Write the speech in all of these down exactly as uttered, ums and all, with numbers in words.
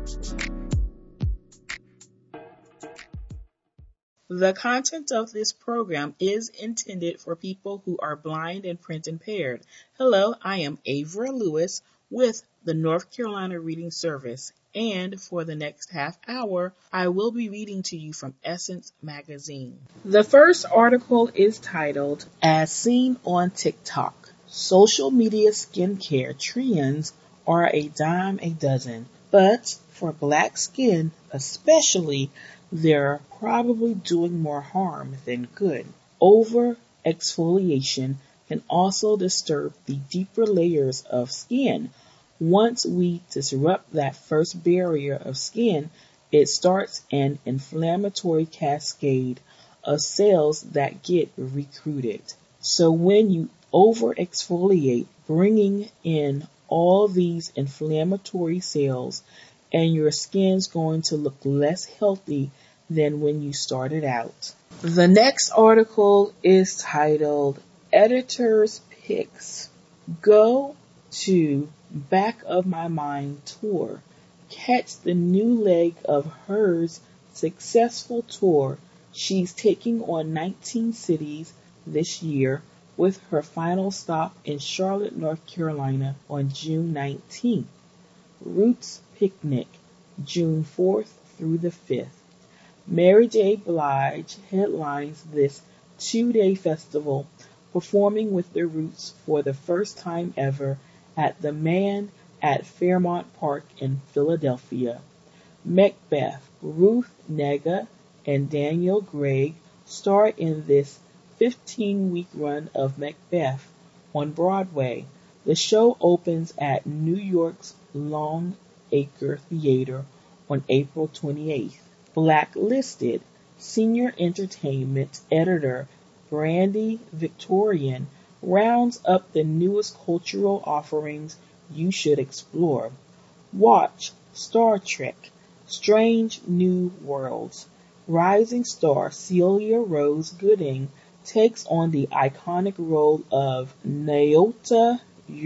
The content of this program is intended for people who are blind and print impaired. Hello, I am Avra Lewis with the North Carolina Reading Service, and for the next half hour, I will be reading to you from Essence Magazine. The first article is titled, As Seen on TikTok, Social Media Skincare Trends Are a Dime a Dozen, but for black skin especially, they're probably doing more harm than good. Over exfoliation can also disturb the deeper layers of skin. Once we disrupt that first barrier of skin, it starts an inflammatory cascade of cells that get recruited. So when you over exfoliate, bringing in all these inflammatory cells, and your skin's going to look less healthy than when you started out. The next article is titled Editor's Picks. Go to Back of My Mind Tour. Catch the new leg of hers successful tour. She's taking on nineteen cities this year with her final stop in Charlotte, North Carolina on June nineteenth. Roots Picnic, June fourth through the fifth. Mary J. Blige headlines this two-day festival, performing with the Roots for the first time ever at the Man at Fairmount Park in Philadelphia. Macbeth, Ruth Negga and Daniel Gregg star in this fifteen-week run of Macbeth on Broadway. The show opens at New York's Long Acre Theater on April twenty-eighth. Blacklisted, Senior Entertainment Editor Brandy Victorian rounds up the newest cultural offerings you should explore. Watch Star Trek, Strange New Worlds. Rising star Celia Rose Gooding takes on the iconic role of Nyota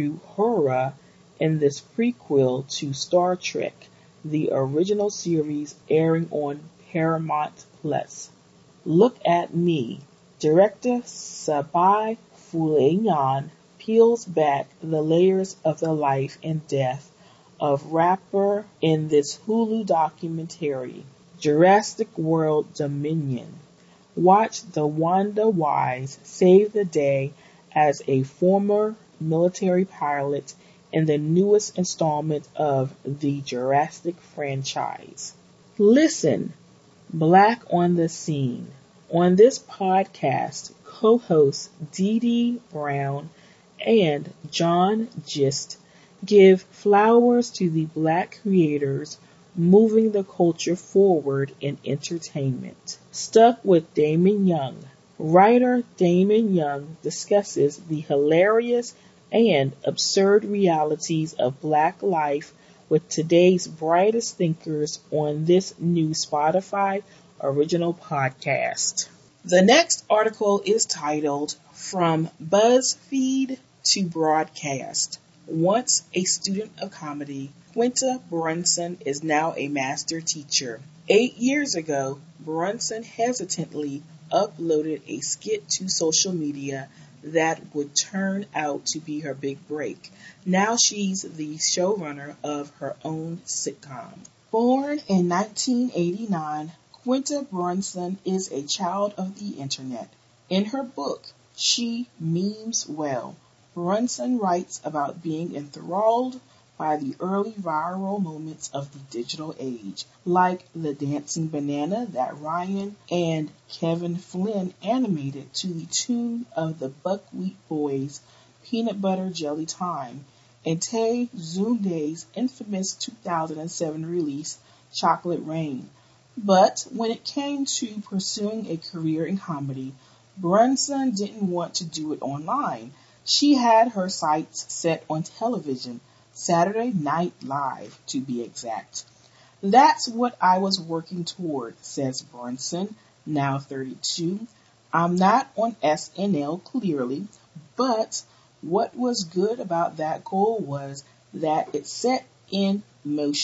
Uhura in this prequel to Star Trek, the original series airing on Paramount Plus. Look at Me. Director Sabai Fulayan peels back the layers of the life and death of rapper in this Hulu documentary, Jurassic World Dominion. Watch DeWanda Wise save the day as a former military pilot in the newest installment of the Jurassic franchise. Listen, Black on the Scene. On this podcast, co-hosts Dee Dee Brown and John Gist give flowers to the Black creators moving the culture forward in entertainment. Stuck with Damon Young. Writer Damon Young discusses the hilarious and absurd realities of Black life with today's brightest thinkers on this new Spotify original podcast. The next article is titled From BuzzFeed to Broadcast. Once a student of comedy, Quinta Brunson is now a master teacher. Eight years ago, Brunson hesitantly uploaded a skit to social media that would turn out to be her big break. Now she's the showrunner of her own sitcom. Born in nineteen eighty-nine, Quinta Brunson is a child of the internet. In her book, She Memes Well, Brunson writes about being enthralled by the early viral moments of the digital age, like the dancing banana that Ryan and Kevin Flynn animated to the tune of the Buckwheat Boys' Peanut Butter Jelly Time, and Tay Zunde's infamous two thousand seven release, Chocolate Rain. But when it came to pursuing a career in comedy, Brunson didn't want to do it online. She had her sights set on television, Saturday Night Live, to be exact. That's what I was working toward, says Brunson, now thirty-two. I'm not on S N L, clearly, but what was good about that goal was that it set in motion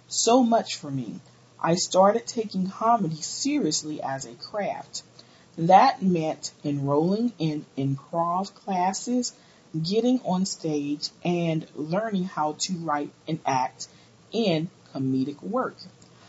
so much for me. I started taking comedy seriously as a craft. That meant enrolling in improv classes, getting on stage, and learning how to write and act in comedic work.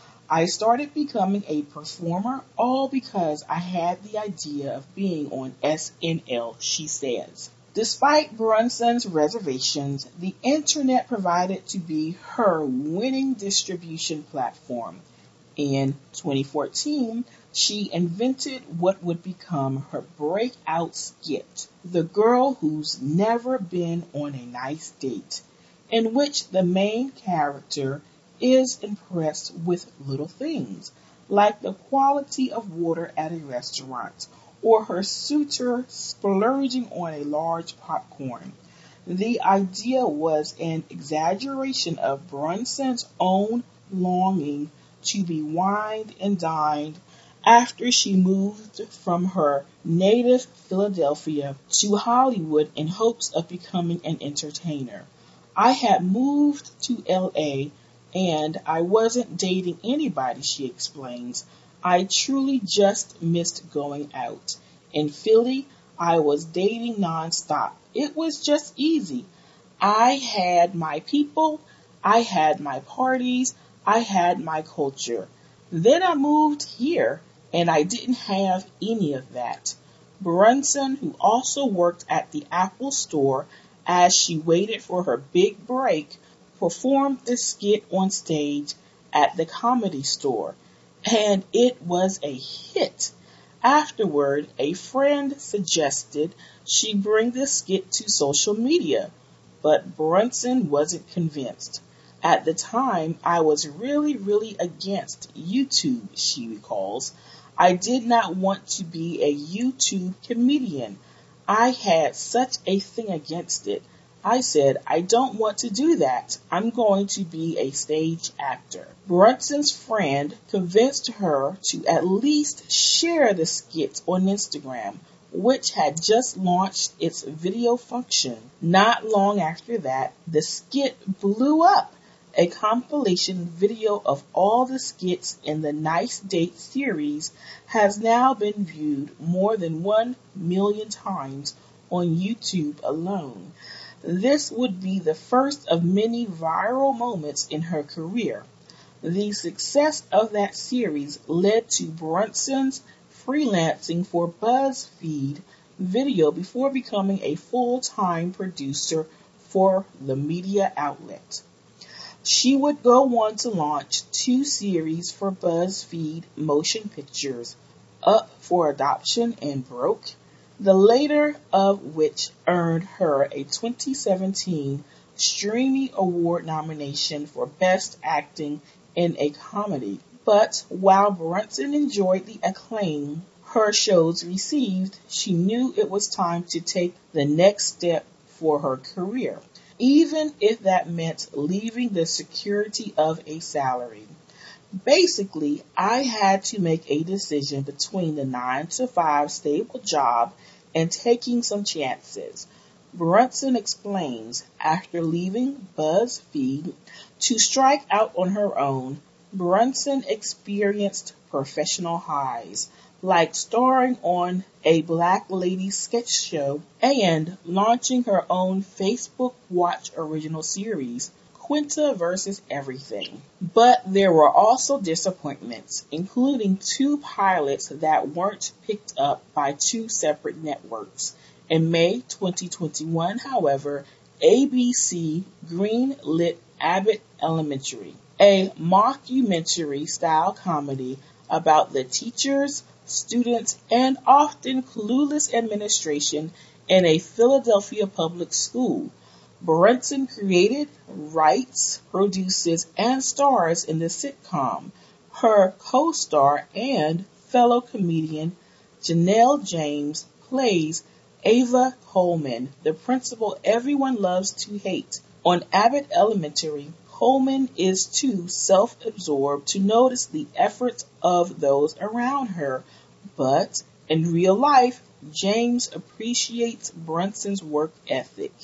I started becoming a performer all because I had the idea of being on S N L, she says. Despite Brunson's reservations, the internet provided to be her winning distribution platform. In twenty fourteen, she invented what would become her breakout skit, The Girl Who's Never Been on a Nice Date, in which the main character is impressed with little things, like the quality of water at a restaurant, or her suitor splurging on a large popcorn. The idea was an exaggeration of Brunson's own longing to be wined and dined after she moved from her native Philadelphia to Hollywood in hopes of becoming an entertainer. I had moved to L A and I wasn't dating anybody, she explains. I truly just missed going out. In Philly, I was dating nonstop. It was just easy. I had my people, I had my parties, I had my culture. Then I moved here and I didn't have any of that. Brunson, who also worked at the Apple store as she waited for her big break, performed the skit on stage at the Comedy Store, and it was a hit. Afterward, a friend suggested she bring the skit to social media, but Brunson wasn't convinced. At the time, I was really, really against YouTube, she recalls. I did not want to be a YouTube comedian. I had such a thing against it. I said, I don't want to do that. I'm going to be a stage actor. Brunson's friend convinced her to at least share the skit on Instagram, which had just launched its video function. Not long after that, the skit blew up. A compilation video of all the skits in the Nice Date series has now been viewed more than one million times on YouTube alone. This would be the first of many viral moments in her career. The success of that series led to Brunson's freelancing for BuzzFeed Video before becoming a full-time producer for the media outlet. She would go on to launch two series for BuzzFeed Motion Pictures, Up for Adoption and Broke, the later of which earned her a twenty seventeen Streamy Award nomination for Best Acting in a Comedy. But while Brunson enjoyed the acclaim her shows received, she knew it was time to take the next step for her career, even if that meant leaving the security of a salary. Basically, I had to make a decision between the nine to five stable job and taking some chances. Brunson explains, after leaving BuzzFeed to strike out on her own, Brunson experienced professional highs, like starring on a Black Lady sketch show and launching her own Facebook Watch original series, Quinta versus Everything. But there were also disappointments, including two pilots that weren't picked up by two separate networks. In May twenty twenty-one, however, A B C greenlit Abbott Elementary, a mockumentary-style comedy about the teachers, students, and often clueless administration in a Philadelphia public school. Brunson created, writes, produces, and stars in the sitcom. Her co-star and fellow comedian Janelle James plays Ava Coleman, the principal everyone loves to hate. On Abbott Elementary, Coleman is too self-absorbed to notice the efforts of those around her, but in real life, James appreciates Brunson's work ethic.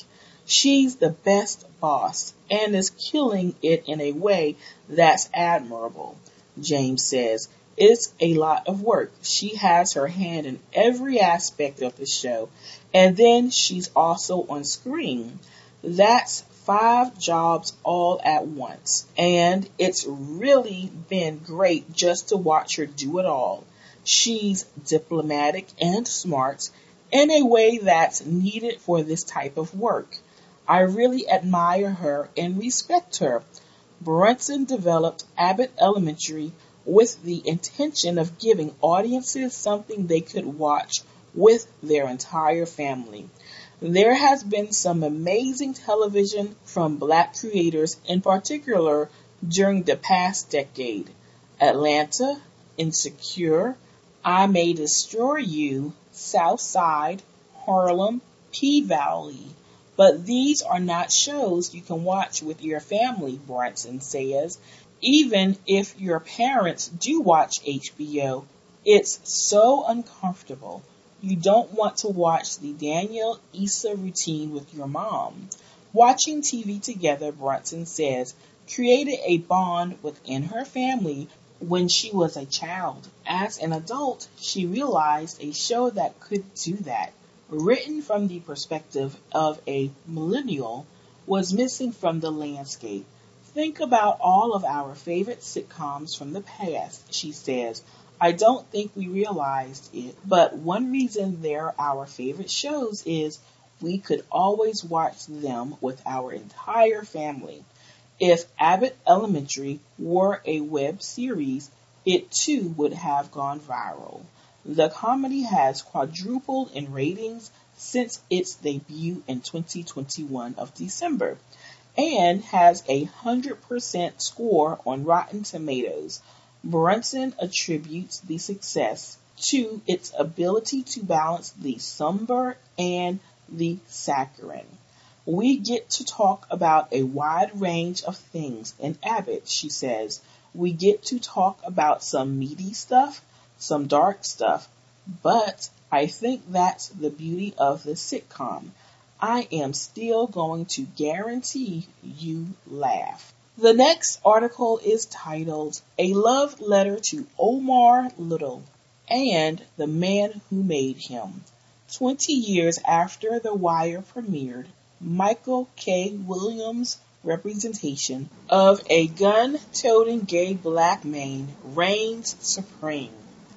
She's the best boss and is killing it in a way that's admirable. James says, it's a lot of work. She has her hand in every aspect of the show, and then she's also on screen. That's five jobs all at once, and it's really been great just to watch her do it all. She's diplomatic and smart in a way that's needed for this type of work. I really admire her and respect her. Brunson developed Abbott Elementary with the intention of giving audiences something they could watch with their entire family. There has been some amazing television from Black creators, in particular during the past decade. Atlanta, Insecure, I May Destroy You, Southside, Harlem, P-Valley. But these are not shows you can watch with your family, Brunson says. Even if your parents do watch H B O, it's so uncomfortable. You don't want to watch the Daniel Issa routine with your mom. Watching T V together, Brunson says, created a bond within her family when she was a child. As an adult, she realized a show that could do that, written from the perspective of a millennial, was missing from the landscape. Think about all of our favorite sitcoms from the past, she says. I don't think we realized it, but one reason they're our favorite shows is we could always watch them with our entire family. If Abbott Elementary were a web series, it too would have gone viral. The comedy has quadrupled in ratings since its debut in twenty twenty-one of December, and has a one hundred percent score on Rotten Tomatoes. Brunson attributes the success to its ability to balance the somber and the saccharine. We get to talk about a wide range of things in Abbott, she says. We get to talk about some meaty stuff, some dark stuff, but I think that's the beauty of the sitcom. I am still going to guarantee you laugh. The next article is titled, A Love Letter to Omar Little and the Man Who Made Him. Twenty years after The Wire premiered, Michael K. Williams' representation of a gun-toting gay black man reigns supreme.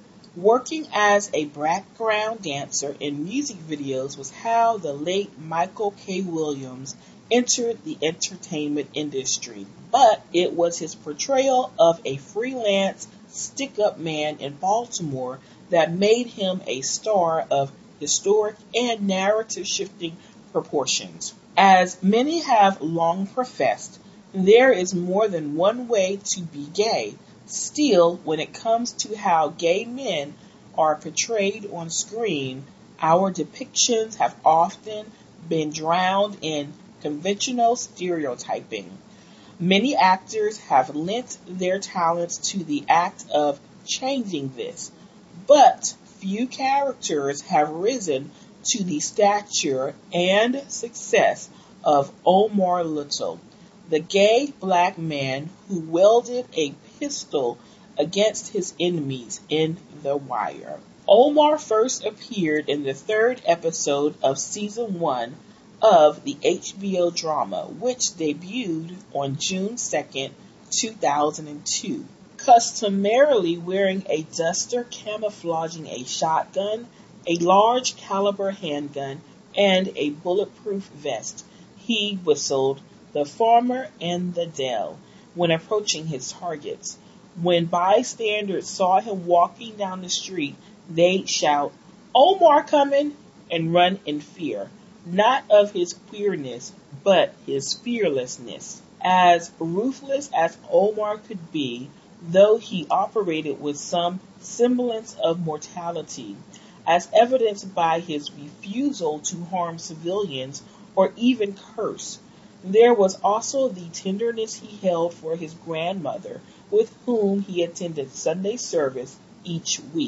Working as a background dancer in music videos was how the late Michael K. Williams entered the entertainment industry, but it was his portrayal of a freelance stick-up man in Baltimore that made him a star of historic and narrative-shifting proportions. As many have long professed, there is more than one way to be gay. Still, when it comes to how gay men are portrayed on screen, our depictions have often been drowned in conventional stereotyping. Many actors have lent their talents to the act of changing this, but few characters have risen to the stature and success of Omar Little, the gay black man who wielded a pistol against his enemies in The Wire. Omar first appeared in the third episode of season one of the H B O drama, which debuted on June second, two thousand two. Customarily wearing a duster camouflaging a shotgun, a large caliber handgun, and a bulletproof vest, he whistled, "The farmer and the Dell," when approaching his targets. When bystanders saw him walking down the street, they'd shout, "Omar coming!" and run in fear, not of his queerness, but his fearlessness. As ruthless as Omar could be, though he operated with some semblance of mortality, as evidenced by his refusal to harm civilians or even curse, there was also the tenderness he held for his grandmother, with whom he attended Sunday service each week.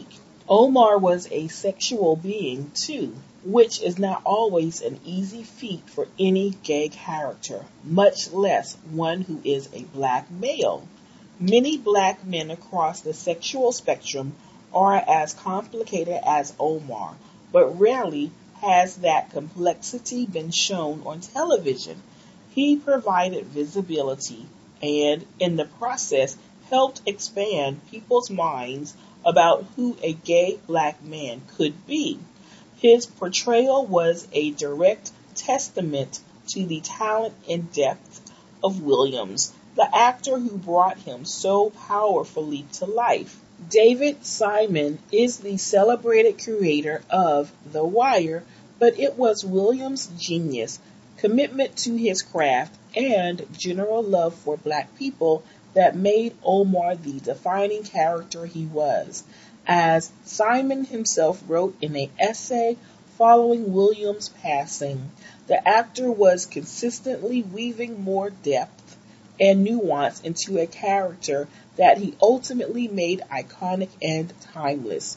Omar was a sexual being too, which is not always an easy feat for any gay character, much less one who is a black male. Many black men across the sexual spectrum are as complicated as Omar, but rarely has that complexity been shown on television. He provided visibility and, in the process, helped expand people's minds about who a gay black man could be. His portrayal was a direct testament to the talent and depth of Williams, the actor who brought him so powerfully to life. David Simon is the celebrated creator of The Wire, but it was Williams' genius, commitment to his craft, and general love for black people that made Omar the defining character he was. As Simon himself wrote in an essay following Williams' passing, the actor was consistently weaving more depth and nuance into a character that he ultimately made iconic and timeless.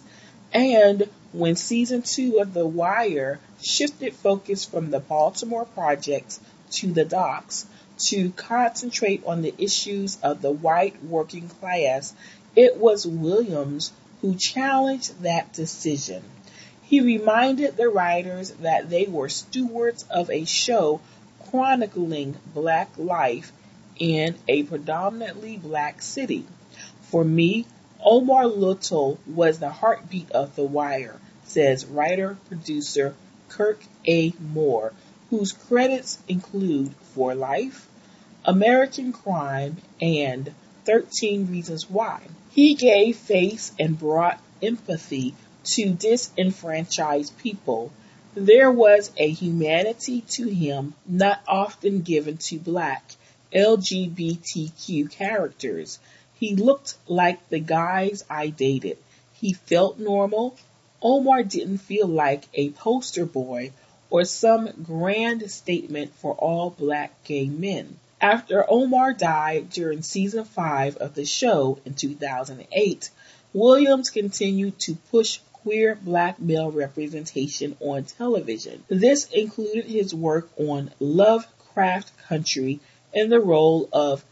And when season two of The Wire shifted focus from the Baltimore projects to the docks to concentrate on the issues of the white working class, it was Williams who challenged that decision. He reminded the writers that they were stewards of a show chronicling black life in a predominantly black city. For me, Omar Little was the heartbeat of The Wire, says writer-producer Kirk A. Moore, whose credits include For Life, American Crime, and thirteen Reasons Why. He gave face and brought empathy to disenfranchised people. There was a humanity to him not often given to black L G B T Q characters. He looked like the guys I dated. He felt normal. Omar didn't feel like a poster boy or some grand statement for all black gay men. After Omar died during season five of the show in two thousand eight, Williams continued to push queer black male representation on television. This included his work on Lovecraft Country in the role of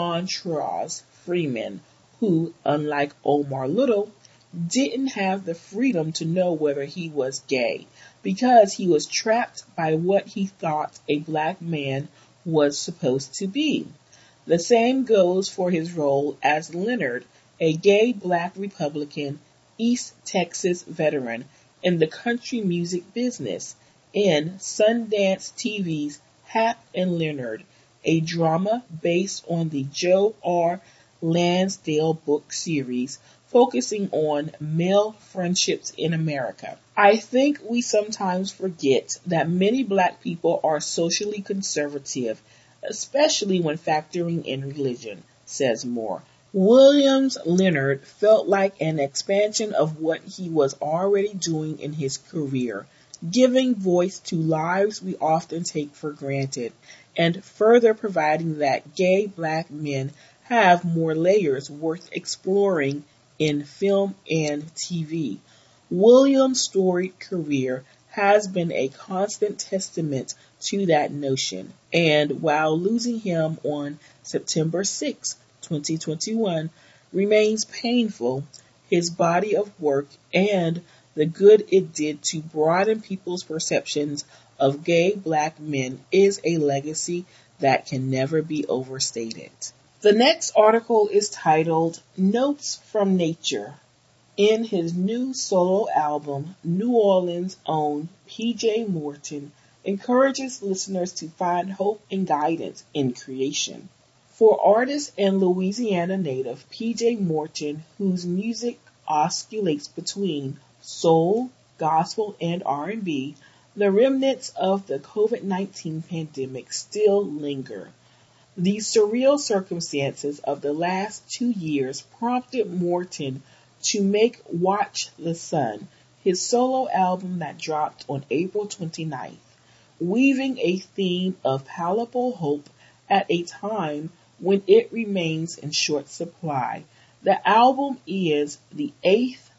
Montrose Freeman, who, unlike Omar Little, didn't have the freedom to know whether he was gay because he was trapped by what he thought a black man was supposed to be. The same goes for his role as Leonard, a gay black Republican East Texas veteran in the country music business, in Sundance T V's Hap and Leonard, a drama based on the Joe R. Lansdale book series focusing on male friendships in America. I think we sometimes forget that many black people are socially conservative, especially when factoring in religion, says Moore. Williams Leonard felt like an expansion of what he was already doing in his career, giving voice to lives we often take for granted, and further providing that gay black men have more layers worth exploring in film and T V. Williams' storied career has been a constant testament to that notion, and while losing him on September sixth, twenty twenty-one remains painful, his body of work and the good it did to broaden people's perceptions of gay black men is a legacy that can never be overstated. The next article is titled Notes from Nature. In his new solo album, New Orleans' own P J Morton encourages listeners to find hope and guidance in creation. For artist and Louisiana native P J Morton, whose music oscillates between soul, gospel, and R and B, the remnants of the covid nineteen pandemic still linger. The surreal circumstances of the last two years prompted Morton to make Watch the Sun, his solo album that dropped on April twenty-ninth, weaving a theme of palpable hope at a time when it remains in short supply. The album is the eighth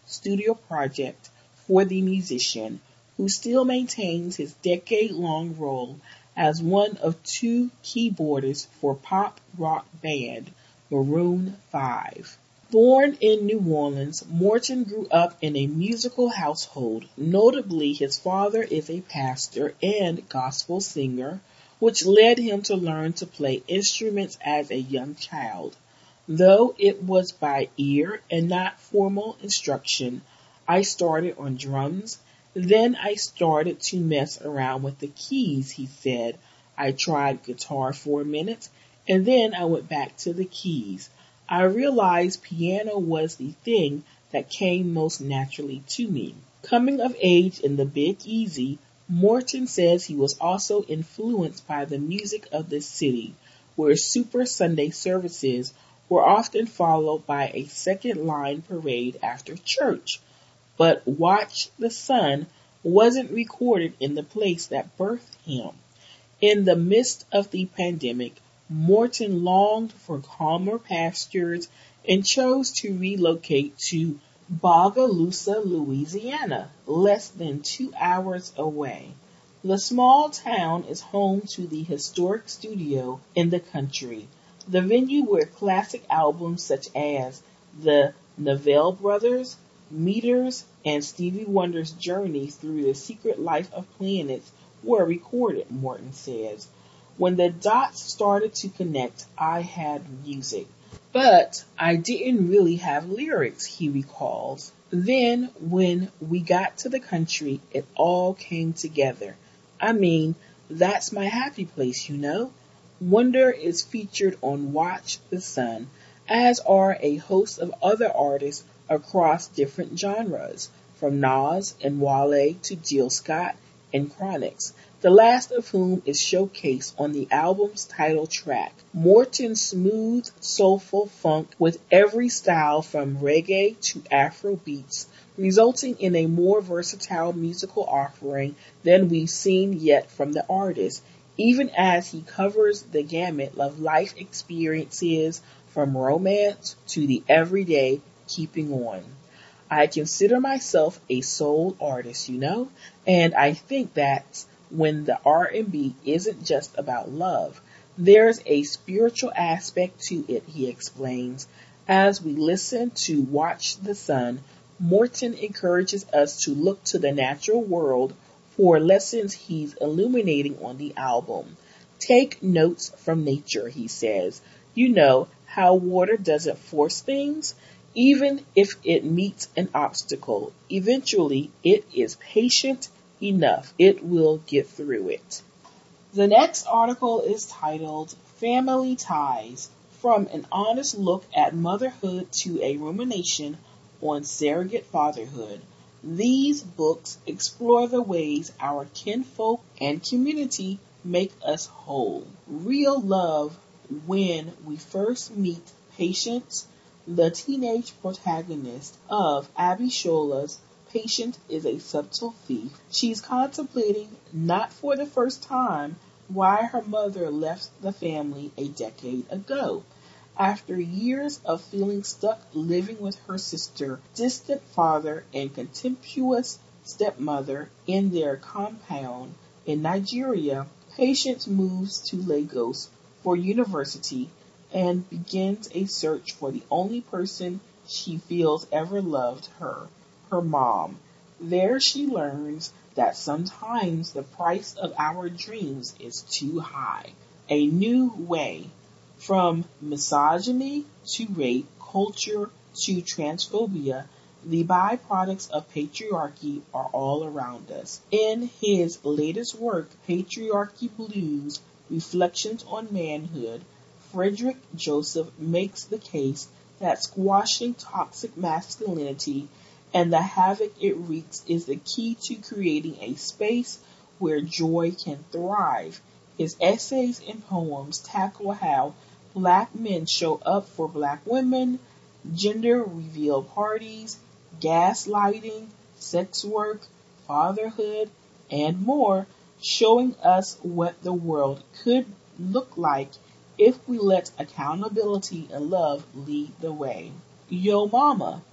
studio project for the musician, who still maintains his decade-long role as one of two keyboardists for pop rock band Maroon five. Born in New Orleans, Morton grew up in a musical household. Notably, his father is a pastor and gospel singer, which led him to learn to play instruments as a young child. Though it was by ear and not formal instruction, I started on drums. Then I started to mess around with the keys, he said. I tried guitar for a minute, and then I went back to the keys. I realized piano was the thing that came most naturally to me. Coming of age in the Big Easy, Morton says he was also influenced by the music of the city, where Super Sunday services were often followed by a second line parade after church. But Watch the Sun wasn't recorded in the place that birthed him. In the midst of the pandemic, Morton longed for calmer pastures and chose to relocate to Bogalusa, Louisiana, less than two hours away. The small town is home to the historic studio in the country, the venue where classic albums such as the Neville Brothers, Meters, and Stevie Wonder's journey through the secret life of planets were recorded, Morton says. When the dots started to connect, I had music. But I didn't really have lyrics, he recalls. Then, when we got to the country, it all came together. I mean, that's my happy place, you know. Wonder is featured on Watch the Sun, as are a host of other artists across different genres, from Nas and Wale to Jill Scott and Chronix, the last of whom is showcased on the album's title track. Morton's smooth, soulful funk with every style from reggae to Afro beats, resulting in a more versatile musical offering than we've seen yet from the artist, even as he covers the gamut of life experiences from romance to the everyday keeping on. I consider myself a soul artist, you know, and I think that's when the R and B isn't just about love. There's a spiritual aspect to it, he explains. As we listen to Watch the Sun, Morton encourages us to look to the natural world for lessons he's illuminating on the album. Take notes from nature, he says. You know how water doesn't force things? Even if it meets an obstacle, eventually it is patient enough. It will get through it. The next article is titled Family Ties, From an Honest Look at Motherhood to a Rumination on Surrogate Fatherhood. These books explore the ways our kinfolk and community make us whole. Real love when we first meet Patience, the teenage protagonist of Abby Shola's Patient is a Subtle Thief. She's contemplating, not for the first time, why her mother left the family a decade ago. After years of feeling stuck living with her sister, distant father, and contemptuous stepmother in their compound in Nigeria, Patience moves to Lagos for university and begins a search for the only person she feels ever loved her, her mom. There she learns that sometimes the price of our dreams is too high. A new way, from misogyny to rape, culture to transphobia, the byproducts of patriarchy are all around us. In his latest work, Patriarchy Blues, Reflections on Manhood, Frederick Joseph makes the case that squashing toxic masculinity and the havoc it wreaks is the key to creating a space where joy can thrive. His essays and poems tackle how black men show up for black women, gender reveal parties, gaslighting, sex work, fatherhood, and more, showing us what the world could look like if we let accountability and love lead the way. Yo Mama,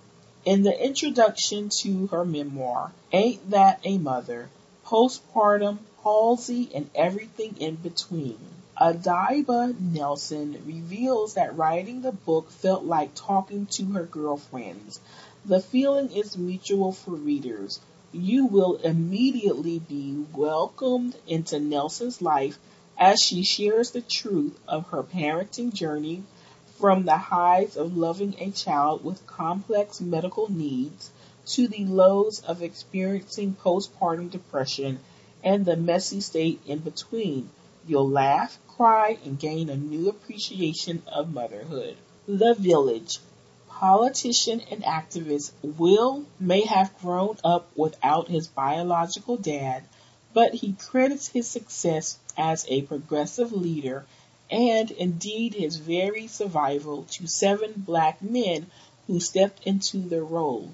In the introduction to her memoir, Ain't That a Mother? Postpartum, Palsy, and Everything in Between, Adiba Nelson reveals that writing the book felt like talking to her girlfriends. The feeling is mutual for readers. You will immediately be welcomed into Nelson's life as she shares the truth of her parenting journey, from the highs of loving a child with complex medical needs to the lows of experiencing postpartum depression and the messy state in between. You'll laugh, cry, and gain a new appreciation of motherhood. The Village. Politician and activist Will may have grown up without his biological dad, but he credits his success as a progressive leader and indeed his very survival to seven black men who stepped into the role.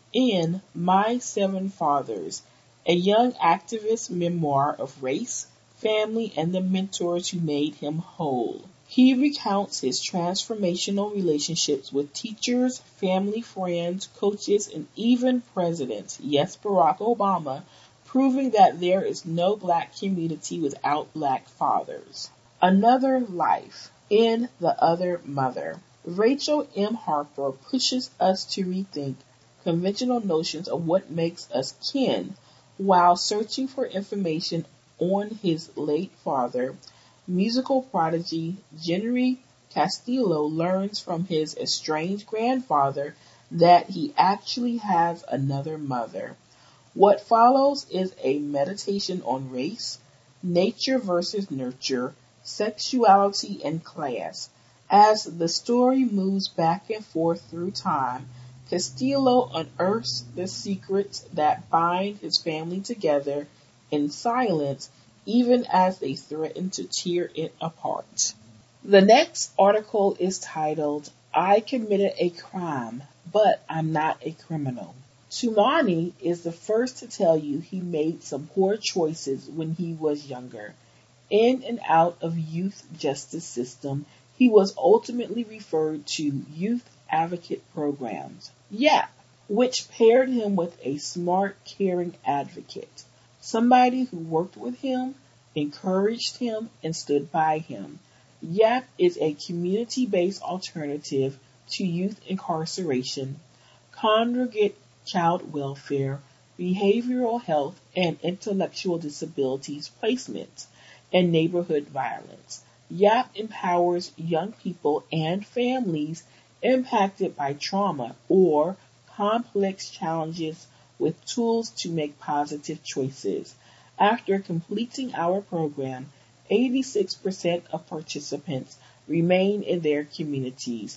In My Seven Fathers, a young activist's memoir of race, family, and the mentors who made him whole. He recounts his transformational relationships with teachers, family, friends, coaches, and even presidents, yes, Barack Obama, proving that there is no black community without black fathers. Another Life. In The Other Mother, Rachel M. Harper pushes us to rethink conventional notions of what makes us kin. While searching for information on his late father, musical prodigy Jenry Castillo learns from his estranged grandfather that he actually has another mother. What follows is a meditation on race, nature versus nurture, sexuality, and class. As the story moves back and forth through time, Castillo unearths the secrets that bind his family together in silence, even as they threaten to tear it apart. The next article is titled, I Committed a Crime, but I'm Not a Criminal. Tumani is the first to tell you he made some poor choices when he was younger. In and out of youth justice system, he was ultimately referred to youth advocate programs, YAP, which paired him with a smart, caring advocate, somebody who worked with him, encouraged him, and stood by him. YAP is a community-based alternative to youth incarceration, congregate child welfare, behavioral health, and intellectual disabilities placements, and neighborhood violence. YAP empowers young people and families impacted by trauma or complex challenges with tools to make positive choices. After completing our program, eighty-six percent of participants remain in their communities,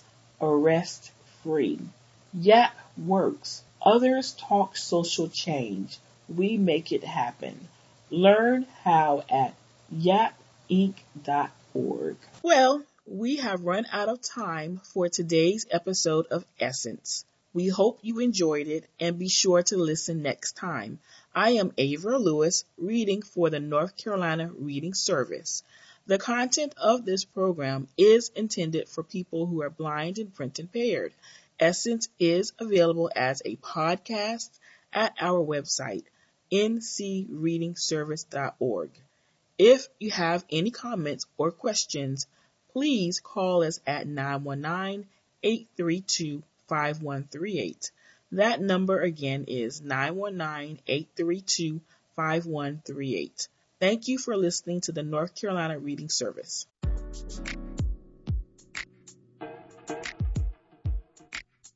arrest-free. YAP works. Others talk social change. We make it happen. Learn how at yap inc dot org. Well, we have run out of time for today's episode of Essence. We hope you enjoyed it and be sure to listen next time. I am Avra Lewis, reading for the North Carolina Reading Service. The content of this program is intended for people who are blind and print impaired. Essence is available as a podcast at our website, n c reading service dot org. If you have any comments or questions, please call us at nine one nine, eight three two, five one three eight. That number again is nine one nine, eight three two, five one three eight. Thank you for listening to the North Carolina Reading Service.